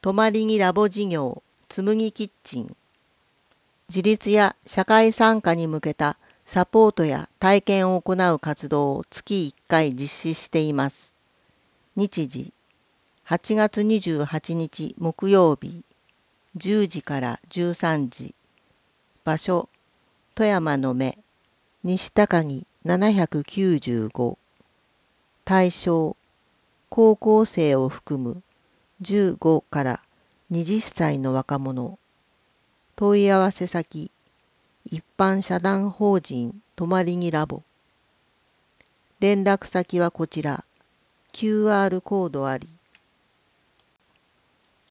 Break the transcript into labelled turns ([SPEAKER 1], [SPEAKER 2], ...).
[SPEAKER 1] 泊まり木ラボ事業つむぎキッチン。自立や社会参加に向けたサポートや体験を行う活動を月1回実施しています。日時8月28日木曜日10時から13時。場所富山の目西高木795。対象高校生を含む15から20歳の若者。問い合わせ先一般社団法人泊まり木ラボ。連絡先はこちら。QR コードあり。